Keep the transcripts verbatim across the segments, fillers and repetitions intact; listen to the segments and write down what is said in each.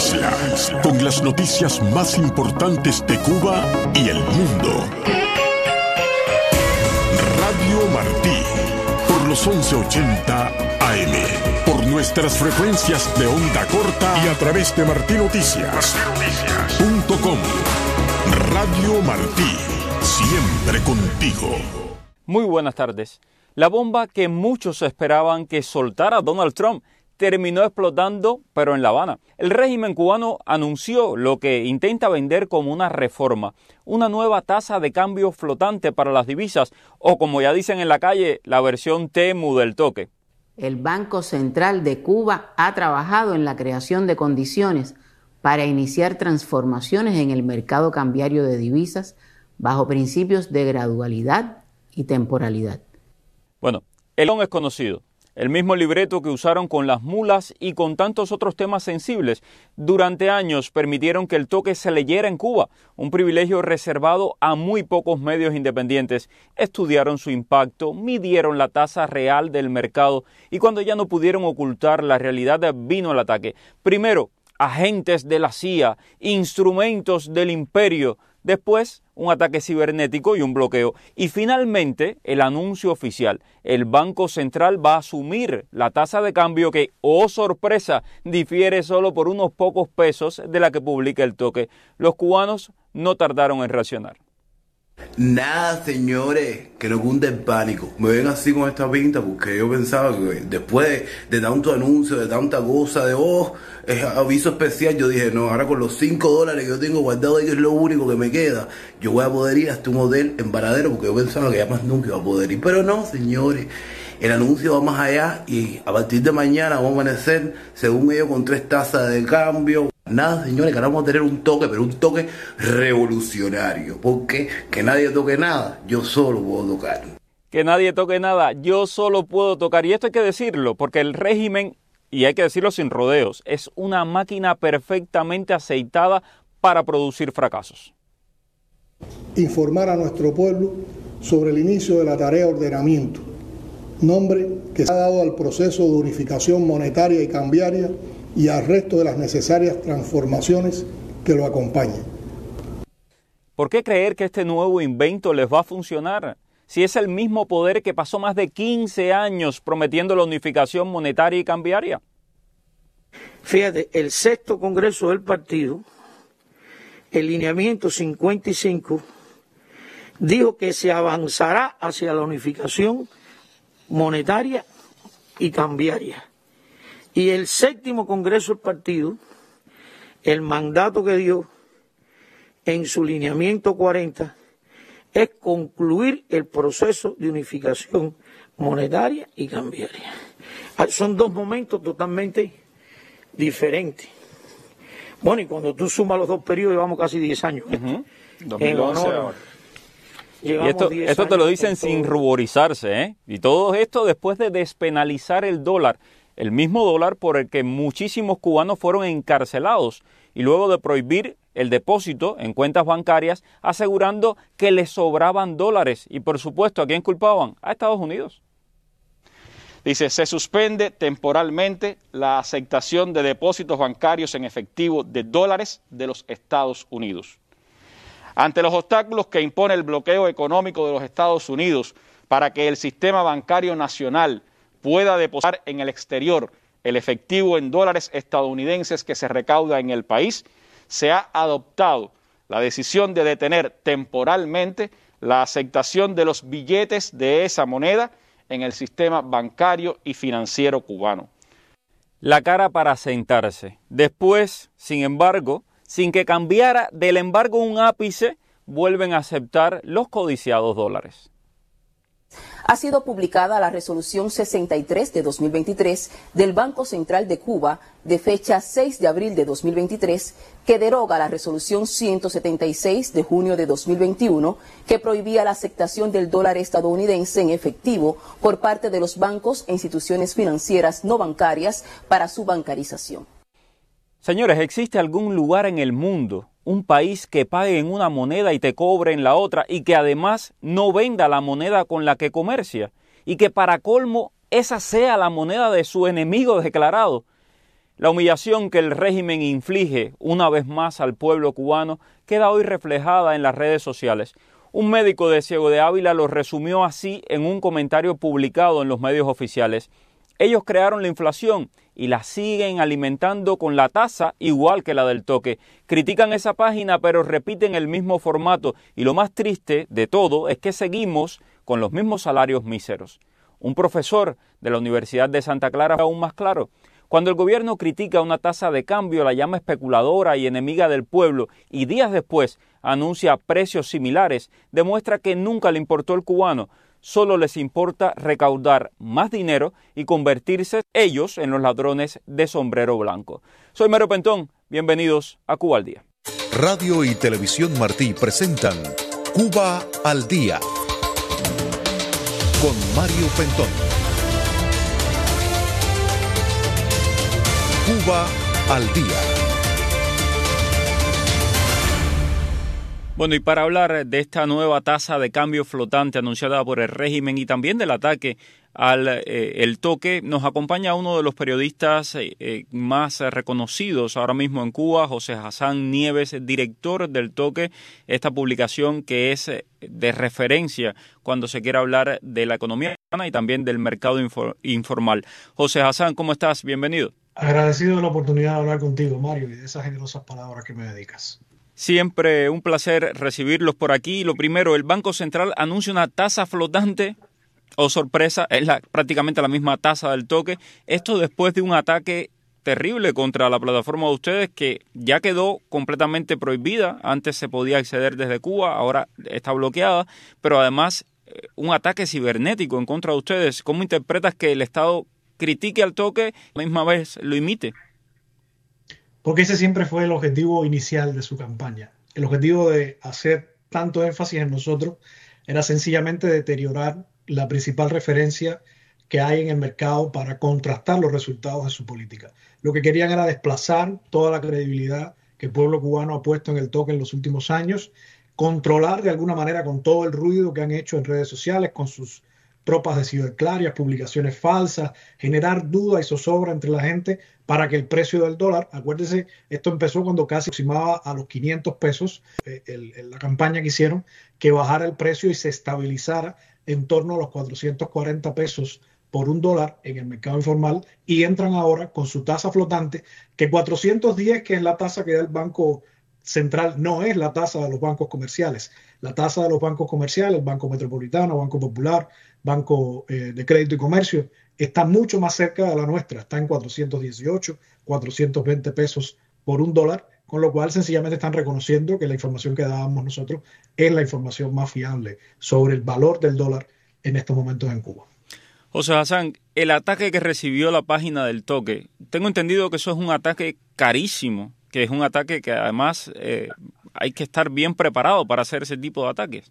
isla, con las noticias más importantes de Cuba y el mundo. Radio Martí, por los once ochenta A M, por nuestras frecuencias de onda corta y a través de martí noticias punto com. Radio Martí, siempre contigo. Muy buenas tardes. La bomba que muchos esperaban que soltara Donald Trump terminó explotando, pero en La Habana. El régimen cubano anunció lo que intenta vender como una reforma, una nueva tasa de cambio flotante para las divisas, o como ya dicen en la calle, la versión T E M U del toque. El Banco Central de Cuba ha trabajado en la creación de condiciones para iniciar transformaciones en el mercado cambiario de divisas bajo principios de gradualidad y temporalidad. Bueno, el guión es conocido. El mismo libreto que usaron con las mulas y con tantos otros temas sensibles. Durante años permitieron que el toque se leyera en Cuba, un privilegio reservado a muy pocos medios independientes. Estudiaron su impacto, midieron la tasa real del mercado y cuando ya no pudieron ocultar la realidad vino el ataque. Primero, agentes de la C I A, instrumentos del imperio. Después, un ataque cibernético y un bloqueo. Y finalmente, el anuncio oficial. El Banco Central va a asumir la tasa de cambio que, oh sorpresa, difiere solo por unos pocos pesos de la que publica el toque. Los cubanos no tardaron en reaccionar. Nada, señores, que no cunde el pánico. Me ven así con esta pinta porque yo pensaba que después de, de tanto anuncio, de tanta cosa, de oh, es aviso especial, yo dije, no, ahora con los cinco dólares que yo tengo guardado ahí, que es lo único que me queda, yo voy a poder ir hasta un hotel en Varadero porque yo pensaba que ya más nunca iba a poder ir. Pero no, señores, el anuncio va más allá y a partir de mañana vamos a amanecer, según ellos, con tres tasas de cambio. Nada, señores, que ahora vamos a tener un toque, pero un toque revolucionario. Porque que nadie toque nada, yo solo puedo tocar. Que nadie toque nada, yo solo puedo tocar. Y esto hay que decirlo, porque el régimen, y hay que decirlo sin rodeos, es una máquina perfectamente aceitada para producir fracasos. Informar a nuestro pueblo sobre el inicio de la tarea de ordenamiento, nombre que se ha dado al proceso de unificación monetaria y cambiaria y al resto de las necesarias transformaciones que lo acompañan. ¿Por qué creer que este nuevo invento les va a funcionar? Si es el mismo poder que pasó más de quince años prometiendo la unificación monetaria y cambiaria. Fíjate, el sexto congreso del partido, el lineamiento cincuenta y cinco, dijo que se avanzará hacia la unificación monetaria y cambiaria. Y el séptimo congreso del partido, el mandato que dio en su lineamiento cuarenta es concluir el proceso de unificación monetaria y cambiaria. Son dos momentos totalmente diferentes. Bueno, y cuando tú sumas los dos periodos, llevamos casi diez años. Uh-huh. dos mil once honor, ahora. Y esto, esto te lo dicen sin ruborizarse, ¿eh? Y todo esto después de despenalizar el dólar. El mismo dólar por el que muchísimos cubanos fueron encarcelados y luego de prohibir el depósito en cuentas bancarias asegurando que les sobraban dólares. Y por supuesto, ¿a quién culpaban? A Estados Unidos. Dice, se suspende temporalmente la aceptación de depósitos bancarios en efectivo de dólares de los Estados Unidos. Ante los obstáculos que impone el bloqueo económico de los Estados Unidos para que el sistema bancario nacional pueda depositar en el exterior el efectivo en dólares estadounidenses que se recauda en el país, se ha adoptado la decisión de detener temporalmente la aceptación de los billetes de esa moneda en el sistema bancario y financiero cubano. La cara para sentarse. Después, sin embargo, sin que cambiara del embargo un ápice, vuelven a aceptar los codiciados dólares. Ha sido publicada la resolución sesenta y tres de dos mil veintitrés del Banco Central de Cuba de fecha seis de abril de dos mil veintitrés que deroga la resolución ciento setenta y seis de junio de dos mil veintiuno que prohibía la aceptación del dólar estadounidense en efectivo por parte de los bancos e instituciones financieras no bancarias para su bancarización. Señores, ¿existe algún lugar en el mundo, un país que pague en una moneda y te cobre en la otra y que además no venda la moneda con la que comercia y que para colmo esa sea la moneda de su enemigo declarado? La humillación que el régimen inflige una vez más al pueblo cubano queda hoy reflejada en las redes sociales. Un médico de Ciego de Ávila lo resumió así en un comentario publicado en los medios oficiales. Ellos crearon la inflación y la siguen alimentando con la tasa igual que la del toque. Critican esa página pero repiten el mismo formato y lo más triste de todo es que seguimos con los mismos salarios míseros. Un profesor de la Universidad de Santa Clara fue aún más claro. Cuando el gobierno critica una tasa de cambio, la llama especuladora y enemiga del pueblo y días después anuncia precios similares, demuestra que nunca le importó el cubano. Solo les importa recaudar más dinero y convertirse ellos en los ladrones de sombrero blanco. Soy Mario Pentón, bienvenidos a Cuba al Día. Radio y Televisión Martí presentan Cuba al Día con Mario Pentón. Cuba al Día. Bueno, y para hablar de esta nueva tasa de cambio flotante anunciada por el régimen y también del ataque al eh, el toque, nos acompaña uno de los periodistas eh, más reconocidos ahora mismo en Cuba, José Hassan Nieves, director del Toque, esta publicación que es de referencia cuando se quiere hablar de la economía cubana y también del mercado infor- informal. José Hassan, ¿cómo estás? Bienvenido. Agradecido de la oportunidad de hablar contigo, Mario, y de esas generosas palabras que me dedicas. Siempre un placer recibirlos por aquí. Lo primero, el Banco Central anuncia una tasa flotante, o sorpresa, es la, prácticamente la misma tasa del toque. Esto después de un ataque terrible contra la plataforma de ustedes que ya quedó completamente prohibida. Antes se podía acceder desde Cuba, ahora está bloqueada, pero además un ataque cibernético en contra de ustedes. ¿Cómo interpretas que el Estado critique al toque y a la misma vez lo imite? Porque ese siempre fue el objetivo inicial de su campaña. El objetivo de hacer tanto énfasis en nosotros era sencillamente deteriorar la principal referencia que hay en el mercado para contrastar los resultados de su política. Lo que querían era desplazar toda la credibilidad que el pueblo cubano ha puesto en el toque en los últimos años, controlar de alguna manera con todo el ruido que han hecho en redes sociales, con sus tropas de ciberclarias, publicaciones falsas, generar duda y zozobra entre la gente para que el precio del dólar, acuérdese, esto empezó cuando casi aproximaba a los quinientos pesos, eh, el, el, la campaña que hicieron, que bajara el precio y se estabilizara en torno a los cuatrocientos cuarenta pesos por un dólar en el mercado informal, y entran ahora con su tasa flotante, que cuatrocientos diez, que es la tasa que da el Banco Central, no es la tasa de los bancos comerciales. La tasa de los bancos comerciales, el Banco Metropolitano, Banco Popular, Banco eh, de Crédito y Comercio, está mucho más cerca de la nuestra. Está en cuatrocientos dieciocho, cuatrocientos veinte pesos por un dólar, con lo cual sencillamente están reconociendo que la información que dábamos nosotros es la información más fiable sobre el valor del dólar en estos momentos en Cuba. José Hassan, el ataque que recibió la página del Toque, tengo entendido que eso es un ataque carísimo, que es un ataque que además eh, hay que estar bien preparado para hacer ese tipo de ataques.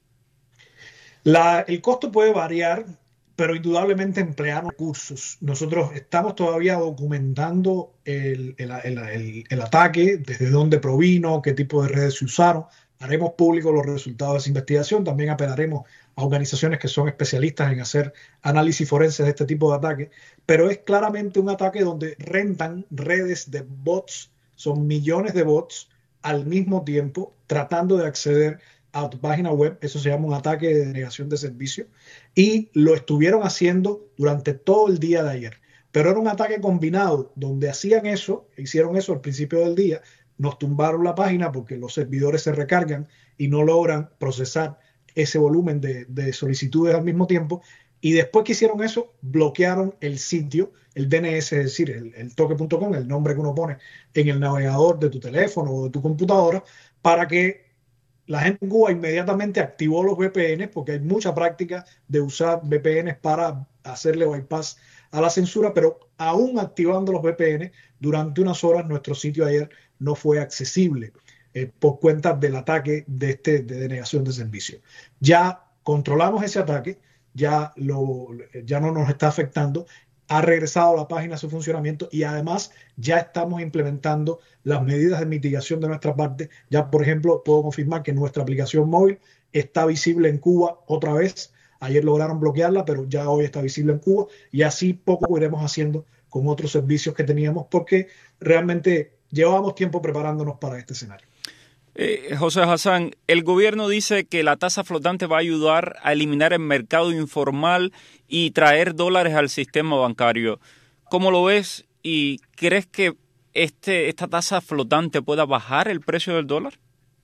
La, el costo puede variar, pero indudablemente emplear recursos. Nosotros estamos todavía documentando el, el, el, el, el ataque, desde dónde provino, qué tipo de redes se usaron. Haremos públicos los resultados de esa investigación. También apelaremos a organizaciones que son especialistas en hacer análisis forenses de este tipo de ataques. Pero es claramente un ataque donde rentan redes de bots. Son millones de bots al mismo tiempo tratando de acceder a tu página web. Eso se llama un ataque de denegación de servicio, y lo estuvieron haciendo durante todo el día de ayer. Pero era un ataque combinado donde hacían eso, hicieron eso al principio del día, nos tumbaron la página porque los servidores se recargan y no logran procesar ese volumen de, de solicitudes al mismo tiempo. Y después que hicieron eso, bloquearon el sitio, el D N S, es decir, el, el toque punto com, el nombre que uno pone en el navegador de tu teléfono o de tu computadora, para que la gente en Cuba inmediatamente activó los V P N, porque hay mucha práctica de usar V P N para hacerle bypass a la censura, pero aún activando los V P N, durante unas horas nuestro sitio ayer no fue accesible eh, por cuenta del ataque de, este, de denegación de servicio. Ya controlamos ese ataque, ya, lo, ya no nos está afectando, ha regresado la página a su funcionamiento, y además ya estamos implementando las medidas de mitigación de nuestra parte. Ya, por ejemplo, puedo confirmar que nuestra aplicación móvil está visible en Cuba otra vez. Ayer lograron bloquearla, pero ya hoy está visible en Cuba, y así poco iremos haciendo con otros servicios que teníamos, porque realmente llevábamos tiempo preparándonos para este escenario. Eh, José Hassan, el gobierno dice que la tasa flotante va a ayudar a eliminar el mercado informal y traer dólares al sistema bancario. ¿Cómo lo ves y crees que este, esta tasa flotante pueda bajar el precio del dólar?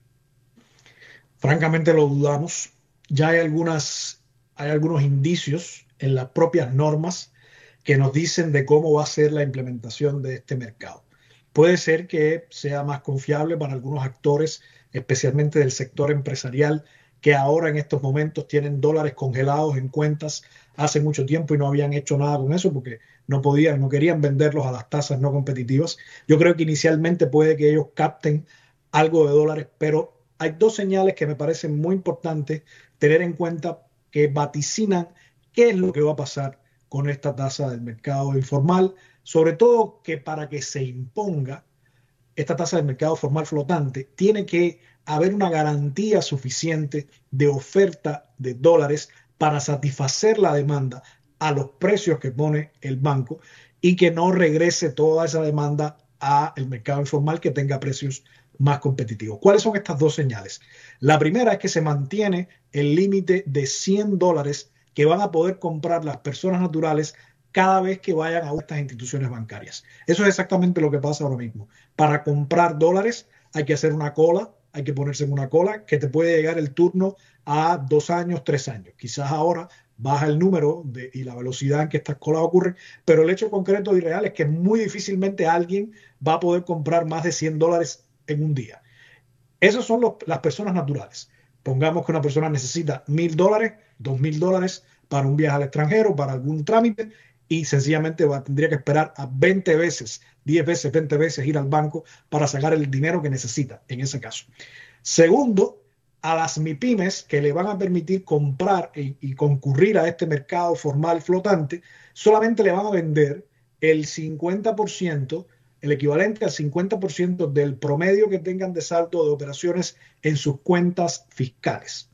Francamente lo dudamos. Ya hay algunas, hay algunos indicios en las propias normas que nos dicen de cómo va a ser la implementación de este mercado. Puede ser que sea más confiable para algunos actores, especialmente del sector empresarial, que ahora en estos momentos tienen dólares congelados en cuentas hace mucho tiempo y no habían hecho nada con eso porque no podían, no querían venderlos a las tasas no competitivas. Yo creo que inicialmente puede que ellos capten algo de dólares, pero hay dos señales que me parecen muy importantes tener en cuenta que vaticinan qué es lo que va a pasar con esta tasa del mercado informal, sobre todo que para que se imponga esta tasa del mercado formal flotante, tiene que haber una garantía suficiente de oferta de dólares para satisfacer la demanda a los precios que pone el banco y que no regrese toda esa demanda al mercado informal que tenga precios más competitivos. ¿Cuáles son estas dos señales? La primera es que se mantiene el límite de cien dólares que van a poder comprar las personas naturales cada vez que vayan a estas instituciones bancarias. Eso es exactamente lo que pasa ahora mismo. Para comprar dólares hay que hacer una cola, hay que ponerse en una cola que te puede llegar el turno a dos años, tres años. Quizás ahora baja el número de, y la velocidad en que estas colas ocurren, pero el hecho concreto y real es que muy difícilmente alguien va a poder comprar más de cien dólares en un día. Esas son los, las personas naturales. Pongamos que una persona necesita mil dólares, dos mil dólares para un viaje al extranjero, para algún trámite, y sencillamente va, tendría que esperar a veinte veces, diez veces, veinte veces ir al banco para sacar el dinero que necesita en ese caso. Segundo, a las MIPYMES que le van a permitir comprar y, y concurrir a este mercado formal flotante, solamente le van a vender el cincuenta por ciento, el equivalente al cincuenta por ciento del promedio que tengan de saldo de operaciones en sus cuentas fiscales.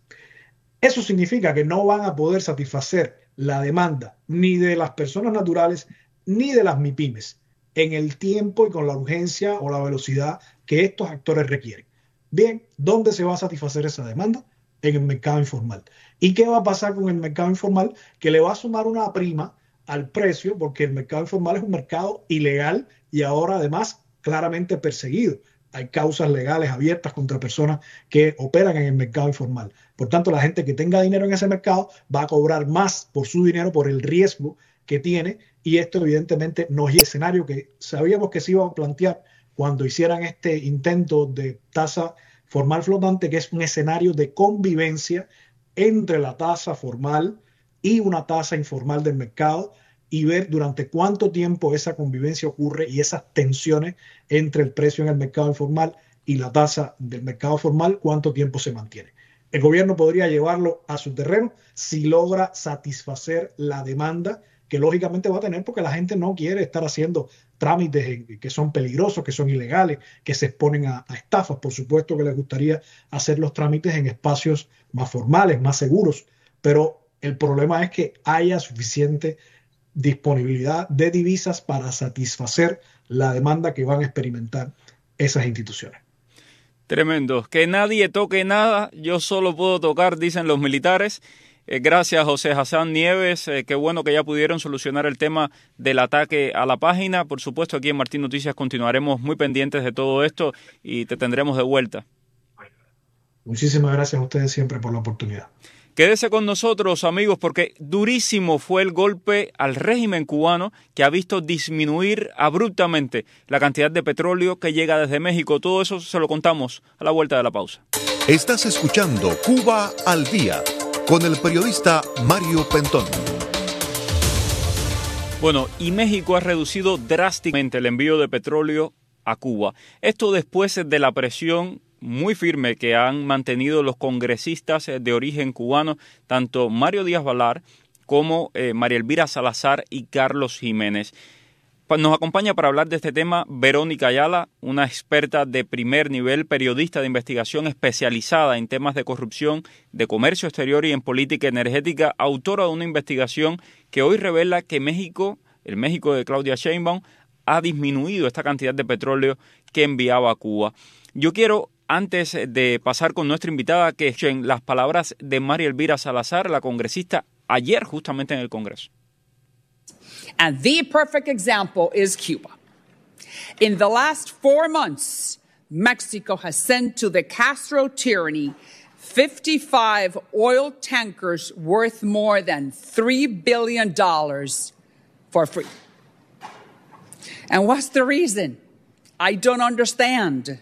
Eso significa que no van a poder satisfacer la demanda ni de las personas naturales ni de las MIPYMES en el tiempo y con la urgencia o la velocidad que estos actores requieren. Bien, ¿dónde se va a satisfacer esa demanda? En el mercado informal. ¿Y qué va a pasar con el mercado informal? Que le va a sumar una prima al precio, porque el mercado informal es un mercado ilegal y ahora además claramente perseguido. Hay causas legales abiertas contra personas que operan en el mercado informal. Por tanto, la gente que tenga dinero en ese mercado va a cobrar más por su dinero, por el riesgo que tiene, y esto evidentemente no es el escenario que sabíamos que se iba a plantear cuando hicieran este intento de tasa formal flotante, que es un escenario de convivencia entre la tasa formal y una tasa informal del mercado, y ver durante cuánto tiempo esa convivencia ocurre y esas tensiones entre el precio en el mercado informal y la tasa del mercado formal, cuánto tiempo se mantiene. El gobierno podría llevarlo a su terreno si logra satisfacer la demanda que lógicamente va a tener, porque la gente no quiere estar haciendo trámites que son peligrosos, que son ilegales, que se exponen a, a estafas. Por supuesto que les gustaría hacer los trámites en espacios más formales, más seguros, pero el problema es que haya suficiente disponibilidad de divisas para satisfacer la demanda que van a experimentar esas instituciones. Tremendo. Que nadie toque nada, yo solo puedo tocar, dicen los militares. Eh, gracias, José Hassan Nieves. Eh, qué bueno que ya pudieron solucionar el tema del ataque a la página. Por supuesto, aquí en Martín Noticias continuaremos muy pendientes de todo esto y te tendremos de vuelta. Muchísimas gracias a ustedes siempre por la oportunidad. Quédese con nosotros, amigos, porque durísimo fue el golpe al régimen cubano que ha visto disminuir abruptamente la cantidad de petróleo que llega desde México. Todo eso se lo contamos a la vuelta de la pausa. Estás escuchando Cuba al Día con el periodista Mario Pentón. Bueno, y México ha reducido drásticamente el envío de petróleo a Cuba. Esto después de la presión muy firme que han mantenido los congresistas de origen cubano, tanto Mario Díaz-Balart como eh, María Elvira Salazar y Carlos Jiménez. Nos acompaña para hablar de este tema Verónica Ayala, una experta de primer nivel, periodista de investigación especializada en temas de corrupción, de comercio exterior y en política energética, autora de una investigación que hoy revela que México el México de Claudia Sheinbaum, ha disminuido esta cantidad de petróleo que enviaba a Cuba. Yo quiero, antes de pasar con nuestra invitada, que escuchen las palabras de María Elvira Salazar, la congresista, ayer justamente en el Congreso. And the perfect example is Cuba. In the last four months, Mexico has sent to the Castro tyranny fifty-five oil tankers worth more than three billion dollars for free. And what's the reason? I don't understand.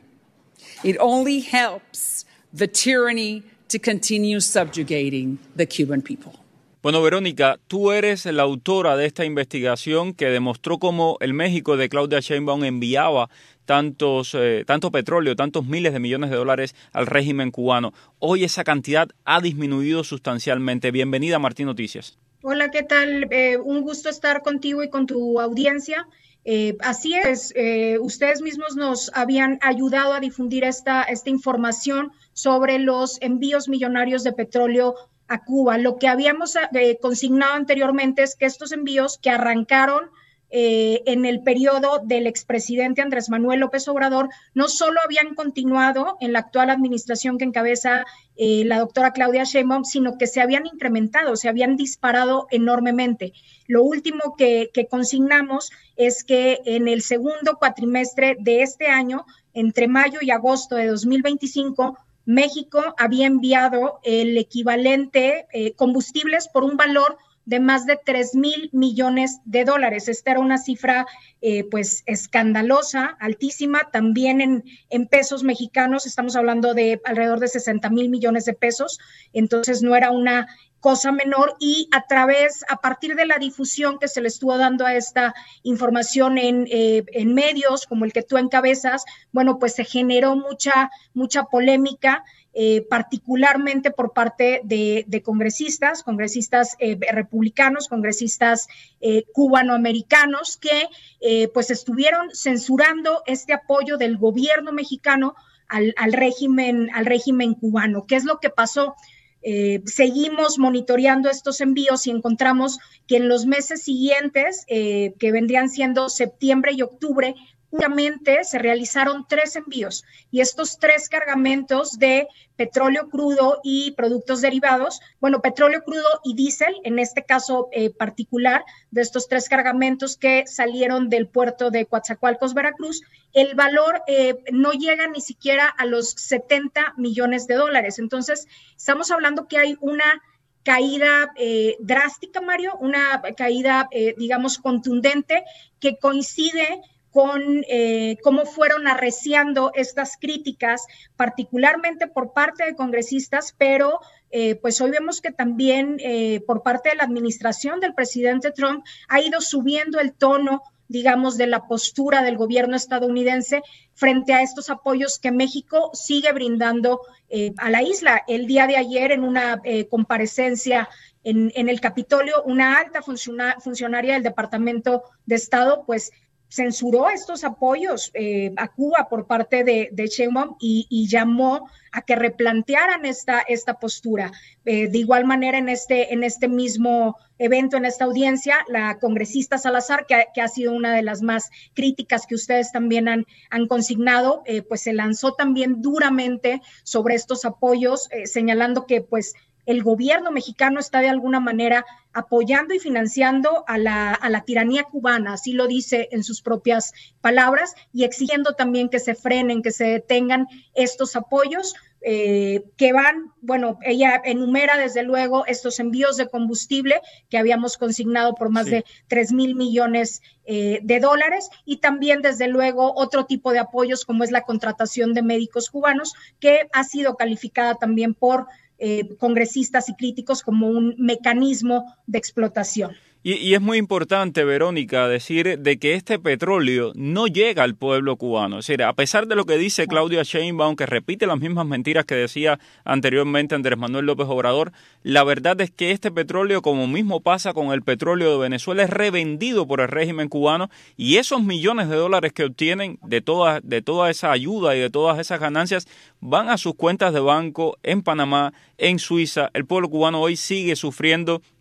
It only helps the tyranny to continue subjugating the Cuban people. Bueno, Verónica, tú eres la autora de esta investigación que demostró cómo el México de Claudia Sheinbaum enviaba tantos, eh, tanto petróleo, tantos miles de millones de dólares al régimen cubano. Hoy esa cantidad ha disminuido sustancialmente. Bienvenida a Martín Noticias. Hola, ¿qué tal? Eh, un gusto estar contigo y con tu audiencia. Eh, así es, eh, ustedes mismos nos habían ayudado a difundir esta, esta información sobre los envíos millonarios de petróleo a Cuba. Lo que habíamos eh, consignado anteriormente es que estos envíos que arrancaron eh, en el periodo del expresidente Andrés Manuel López Obrador no solo habían continuado en la actual administración que encabeza eh, la doctora Claudia Sheinbaum, sino que se habían incrementado, se habían disparado enormemente. Lo último que, que consignamos es que en el segundo cuatrimestre de este año, entre mayo y agosto de dos mil veinticinco, México había enviado el equivalente eh, combustibles por un valor de más de tres mil millones de dólares. Esta era una cifra eh, pues escandalosa, altísima, también en, en pesos mexicanos, estamos hablando de alrededor de sesenta mil millones de pesos, entonces no era una cosa menor, y a través, a partir de la difusión que se le estuvo dando a esta información en, eh, en medios como el que tú encabezas, bueno, pues se generó mucha, mucha polémica, eh, particularmente por parte de, de congresistas, congresistas eh, republicanos, congresistas eh, cubanoamericanos, que eh, pues estuvieron censurando este apoyo del gobierno mexicano al, al régimen, al régimen cubano. ¿Qué es lo que pasó? Eh, seguimos monitoreando estos envíos y encontramos que en los meses siguientes, eh, que vendrían siendo septiembre y octubre, únicamente se realizaron tres envíos, y estos tres cargamentos de petróleo crudo y productos derivados, bueno, petróleo crudo y diésel, en este caso eh, particular, de estos tres cargamentos que salieron del puerto de Coatzacoalcos, Veracruz, el valor eh, no llega ni siquiera a los setenta millones de dólares. Entonces, estamos hablando que hay una caída eh, drástica, Mario, una caída, eh, digamos, contundente, que coincide con eh, cómo fueron arreciando estas críticas, particularmente por parte de congresistas, pero eh, pues hoy vemos que también eh, por parte de la administración del presidente Trump ha ido subiendo el tono, digamos, de la postura del gobierno estadounidense frente a estos apoyos que México sigue brindando eh, a la isla. El día de ayer, en una eh, comparecencia en, en el Capitolio, una alta funciona, funcionaria del Departamento de Estado, pues, censuró estos apoyos eh, a Cuba por parte de, de Sheinbaum y, y llamó a que replantearan esta, esta postura. Eh, de igual manera, en este, en este mismo evento, en esta audiencia, la congresista Salazar, que ha, que ha sido una de las más críticas que ustedes también han, han consignado, eh, pues se lanzó también duramente sobre estos apoyos, eh, señalando que pues el gobierno mexicano está de alguna manera apoyando y financiando a la, a la tiranía cubana, así lo dice en sus propias palabras, y exigiendo también que se frenen, que se detengan estos apoyos eh, que van, bueno, ella enumera desde luego estos envíos de combustible que habíamos consignado por más sí. de tres mil millones eh, de dólares, y también desde luego otro tipo de apoyos como es la contratación de médicos cubanos, que ha sido calificada también por Eh, congresistas y críticos como un mecanismo de explotación. Y, y es muy importante, Verónica, decir de que este petróleo no llega al pueblo cubano. Es decir, a pesar de lo que dice Claudia Sheinbaum, que repite las mismas mentiras que decía anteriormente Andrés Manuel López Obrador, la verdad es que este petróleo, como mismo pasa con el petróleo de Venezuela, es revendido por el régimen cubano, y esos millones de dólares que obtienen de toda, de toda esa ayuda y de todas esas ganancias van a sus cuentas de banco en Panamá, en Suiza. El pueblo cubano hoy sigue sufriendo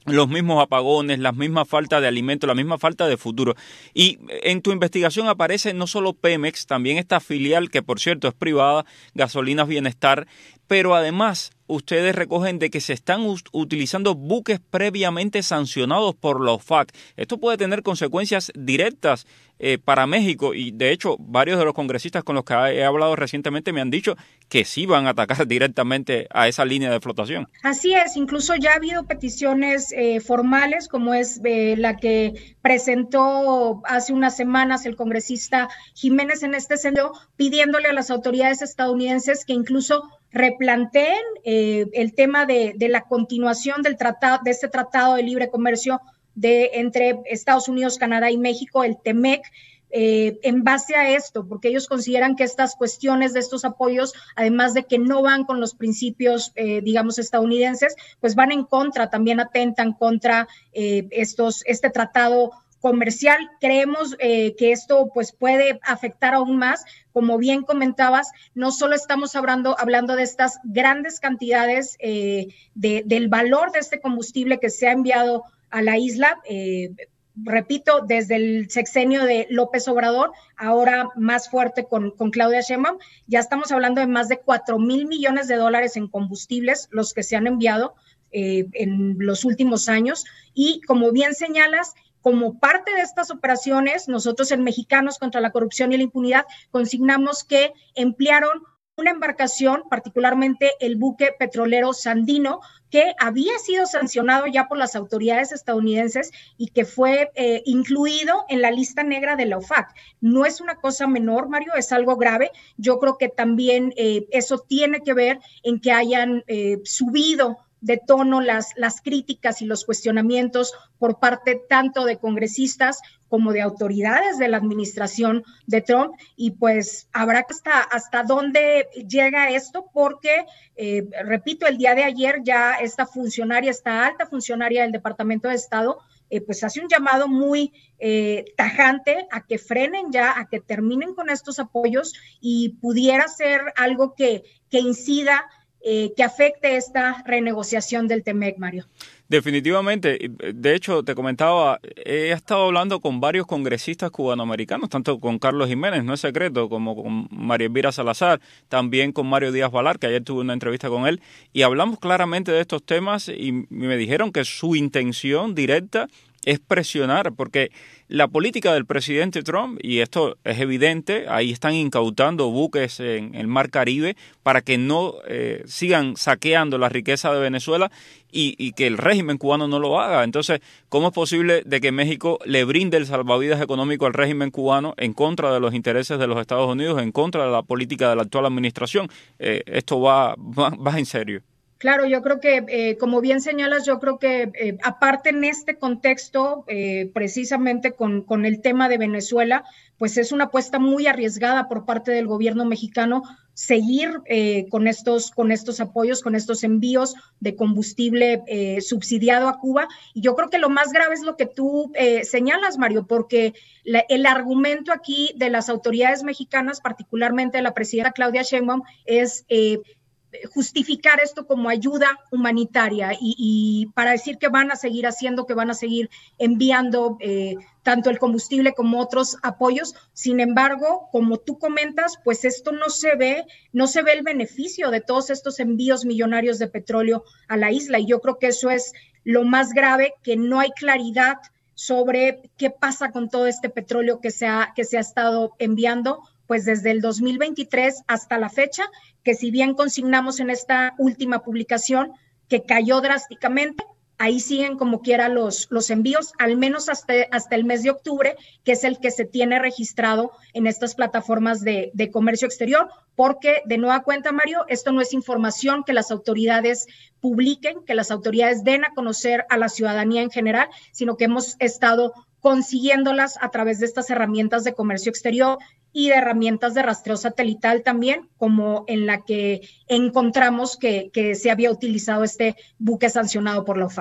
los mismos apagones, la misma falta de alimentos, la misma falta de futuro. Y en tu investigación aparece no solo Pemex, también esta filial que por cierto es privada, Gasolinas Bienestar, pero además ustedes recogen de que se están utilizando buques previamente sancionados por la OFAC. Esto puede tener consecuencias directas eh, para México y de hecho varios de los congresistas con los que he hablado recientemente me han dicho que sí van a atacar directamente a esa línea de flotación. Así es, incluso ya ha habido peticiones eh, formales como es eh, la que presentó hace unas semanas el congresista Jiménez en este sentido, pidiéndole a las autoridades estadounidenses que incluso replanteen eh, el tema de, de la continuación del tratado, de este tratado de libre comercio de entre Estados Unidos, Canadá y México, el TEMEC, eh, en base a esto, porque ellos consideran que estas cuestiones de estos apoyos, además de que no van con los principios, eh, digamos, estadounidenses, pues van en contra, también atentan contra eh, estos, este tratado comercial. Creemos eh, que esto pues puede afectar aún más. Como bien comentabas, no solo estamos hablando, hablando de estas grandes cantidades eh, de, del valor de este combustible que se ha enviado a la isla, eh, repito, desde el sexenio de López Obrador, ahora más fuerte con, con Claudia Sheinbaum, ya estamos hablando de más de cuatro mil millones de dólares en combustibles, los que se han enviado eh, en los últimos años, y como bien señalas, como parte de estas operaciones, nosotros en Mexicanos contra la Corrupción y la Impunidad consignamos que emplearon una embarcación, particularmente el buque petrolero Sandino, que había sido sancionado ya por las autoridades estadounidenses y que fue eh, incluido en la lista negra de la OFAC. No es una cosa menor, Mario, es algo grave. Yo creo que también eh, eso tiene que ver en que hayan eh, subido de tono las, las críticas y los cuestionamientos por parte tanto de congresistas como de autoridades de la administración de Trump, y pues habrá que hasta, hasta dónde llega esto, porque, eh, repito, el día de ayer ya esta funcionaria, esta alta funcionaria del Departamento de Estado, eh, pues hace un llamado muy eh, tajante a que frenen ya, a que terminen con estos apoyos y pudiera ser algo que, que incida Eh, que afecte esta renegociación del TEMEC, Mario. Definitivamente. De hecho, te comentaba, he estado hablando con varios congresistas cubanoamericanos, tanto con Carlos Jiménez, no es secreto, como con María Elvira Salazar, también con Mario Díaz Balar, que ayer tuve una entrevista con él, y hablamos claramente de estos temas y me dijeron que su intención directa es presionar, porque la política del presidente Trump, y esto es evidente, ahí están incautando buques en el Mar Caribe para que no eh, sigan saqueando la riqueza de Venezuela y, y que el régimen cubano no lo haga. Entonces, ¿cómo es posible de que México le brinde el salvavidas económico al régimen cubano en contra de los intereses de los Estados Unidos, en contra de la política de la actual administración? Eh, esto va, va, va en serio. Claro, yo creo que, eh, como bien señalas, yo creo que eh, aparte en este contexto, eh, precisamente con, con el tema de Venezuela, pues es una apuesta muy arriesgada por parte del gobierno mexicano seguir eh, con estos, con estos apoyos, con estos envíos de combustible eh, subsidiado a Cuba. Y yo creo que lo más grave es lo que tú eh, señalas, Mario, porque la, el argumento aquí de las autoridades mexicanas, particularmente de la presidenta Claudia Sheinbaum, es eh, justificar esto como ayuda humanitaria y, y para decir que van a seguir haciendo, que van a seguir enviando eh, tanto el combustible como otros apoyos. Sin embargo, como tú comentas, pues esto no se ve, no se ve el beneficio de todos estos envíos millonarios de petróleo a la isla, y yo creo que eso es lo más grave, que no hay claridad sobre qué pasa con todo este petróleo que se ha, que se ha estado enviando, pues desde el dos mil veintitrés hasta la fecha, que si bien consignamos en esta última publicación que cayó drásticamente, ahí siguen como quiera los, los envíos, al menos hasta, hasta el mes de octubre, que es el que se tiene registrado en estas plataformas de, de comercio exterior, porque de nueva cuenta, Mario, esto no es información que las autoridades publiquen, que las autoridades den a conocer a la ciudadanía en general, sino que hemos estado consiguiéndolas a través de estas herramientas de comercio exterior y de herramientas de rastreo satelital también, como en la que encontramos que, que se había utilizado este buque sancionado por la OFAC.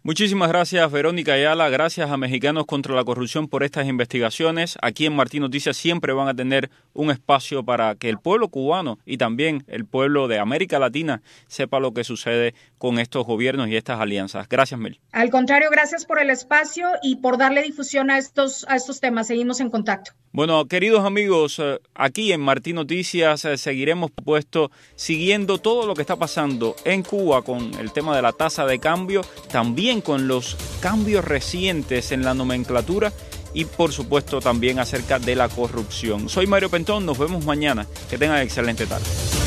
Muchísimas gracias, Verónica Ayala. Gracias a Mexicanos contra la Corrupción por estas investigaciones. Aquí en Martín Noticias siempre van a tener un espacio para que el pueblo cubano y también el pueblo de América Latina sepa lo que sucede con estos gobiernos y estas alianzas. Gracias, Mel. Al contrario, gracias por el espacio y por darle difusión a estos, a estos temas. Seguimos en contacto. Bueno, queridos amigos, aquí en Martín Noticias seguiremos puesto siguiendo todo lo que está pasando en Cuba con el tema de la tasa de cambio, también con los cambios recientes en la nomenclatura y, por supuesto, también acerca de la corrupción. Soy Mario Pentón, nos vemos mañana. Que tengan excelente tarde.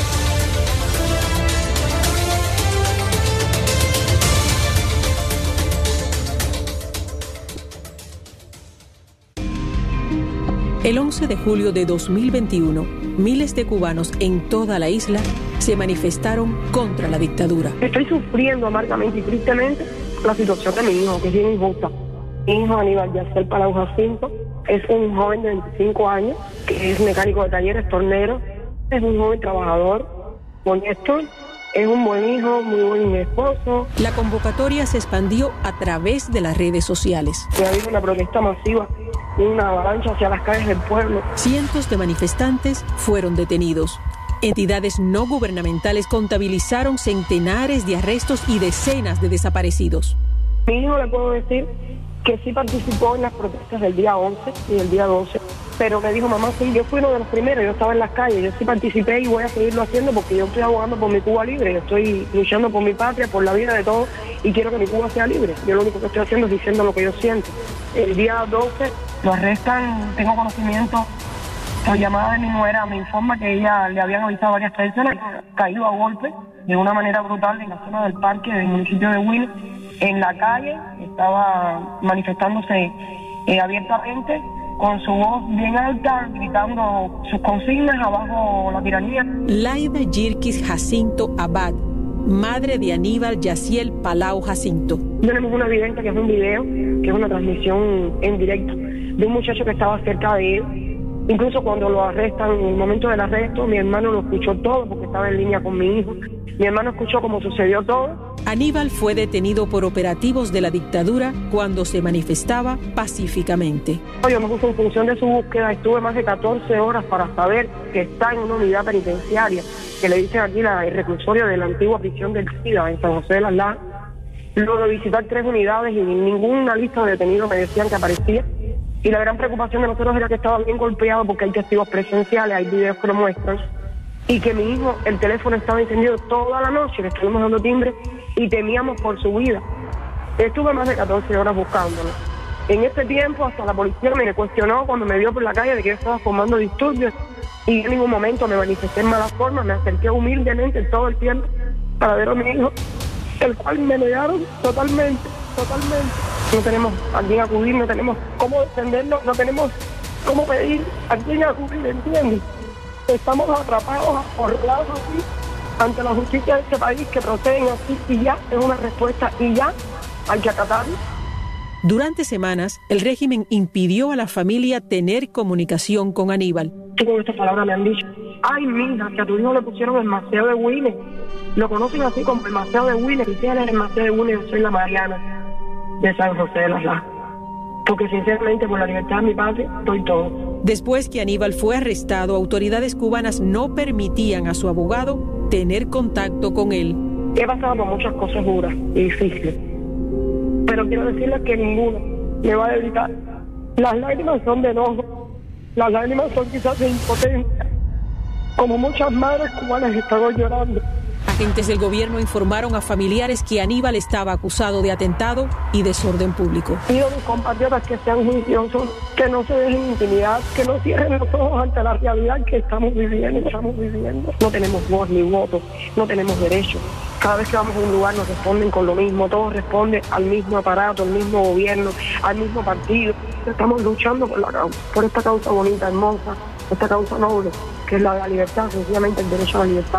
El once de julio de dos mil veintiuno, miles de cubanos en toda la isla se manifestaron contra la dictadura. Estoy sufriendo amargamente y tristemente la situación de mi hijo, que es bien injusta. Mi hijo Aníbal Yaciel Palau Jacinto es un joven de veinticinco años, que es mecánico de talleres, tornero, es un joven trabajador, honesto, es un buen hijo, muy buen esposo. La convocatoria se expandió a través de las redes sociales. Ha habido una protesta masiva, una avalancha hacia las calles del pueblo. Cientos de manifestantes fueron detenidos. Entidades no gubernamentales contabilizaron centenares de arrestos y decenas de desaparecidos. Mi hijo, le puedo decir que sí participó en las protestas del día once y del día doce, pero me dijo, mamá, sí, yo fui uno de los primeros, yo estaba en las calles, yo sí participé y voy a seguirlo haciendo porque yo estoy abogando por mi Cuba libre, yo estoy luchando por mi patria, por la vida de todos y quiero que mi Cuba sea libre. Yo lo único que estoy haciendo es diciendo lo que yo siento. El día doce lo arrestan, tengo conocimiento, la llamada de mi nuera me informa que ella le habían avisado varias personas, caído a golpe de una manera brutal en la zona del parque del municipio de Huila, en la calle, estaba manifestándose eh, abiertamente, con su voz bien alta, gritando sus consignas abajo la tiranía. Laida Yirkis Jacinto Abad, madre de Aníbal Yaciel Palau Jacinto. Tenemos una evidencia que es un video, que es una transmisión en directo de un muchacho que estaba cerca de él. Incluso cuando lo arrestan, en el momento del arresto, mi hermano lo escuchó todo porque estaba en línea con mi hijo. Mi hermano escuchó cómo sucedió todo. Aníbal fue detenido por operativos de la dictadura cuando se manifestaba pacíficamente. Yo me puse en función de su búsqueda, estuve más de catorce horas para saber que está en una unidad penitenciaria, que le dicen aquí la, el reclusorio de la antigua prisión del SIDA en San José de las Lajas. Luego de visitar tres unidades y ninguna lista de detenidos me decían que aparecía. Y la gran preocupación de nosotros era que estaba bien golpeado porque hay testigos presenciales, hay videos que lo muestran, y que mi hijo, el teléfono estaba encendido toda la noche, le estuvimos dando timbre y temíamos por su vida. Estuve más de catorce horas buscándolo. En este tiempo hasta la policía me cuestionó cuando me vio por la calle de que yo estaba formando disturbios y en ningún momento me manifesté en mala forma, me acerqué humildemente todo el tiempo para ver a mi hijo, el cual me negaron totalmente, totalmente. No tenemos a quién acudir, no tenemos cómo defenderlo, no tenemos cómo pedir a quién acudir, ¿entiendes? Estamos atrapados, acorralados así, ante la justicia de este país que proceden así y ya es una respuesta y ya hay que acatarlo. Durante semanas, el régimen impidió a la familia tener comunicación con Aníbal. Sí, con estas palabras me han dicho, ay, mira, que a tu hijo le pusieron el Maceo de Huila. Lo conocen así como el Maceo de Huila, y si él es el Maceo de Huila, yo soy la Mariana de San José de las Lajas. Porque sinceramente por la libertad de mi patria doy todo. Después que Aníbal fue arrestado, autoridades cubanas no permitían a su abogado tener contacto con él. He pasado por muchas cosas duras y difíciles, pero quiero decirles que ninguno me va a evitar. Las lágrimas son de enojo, las lágrimas son quizás de impotencia, como muchas madres cubanas están llorando. Agentes del gobierno informaron a familiares que Aníbal estaba acusado de atentado y desorden público. Pido a mis compatriotas que sean juiciosos, que no se dejen intimidar, que no cierren los ojos ante la realidad que estamos viviendo, estamos viviendo. No tenemos voz ni voto, no tenemos derecho. Cada vez que vamos a un lugar nos responden con lo mismo, todos responden al mismo aparato, al mismo gobierno, al mismo partido. Estamos luchando por la causa, por esta causa bonita, hermosa, esta causa noble, que es la de la libertad, sencillamente el derecho a la libertad.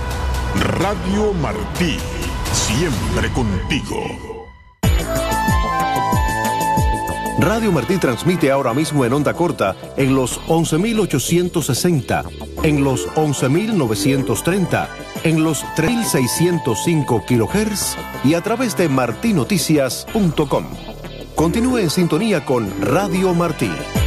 Radio Martí, siempre contigo. Radio Martí transmite ahora mismo en onda corta en los once mil ochocientos sesenta, en los once mil novecientos treinta, en los tres mil seiscientos cinco kilohertz y a través de martinoticias punto com. Continúe en sintonía con Radio Martí.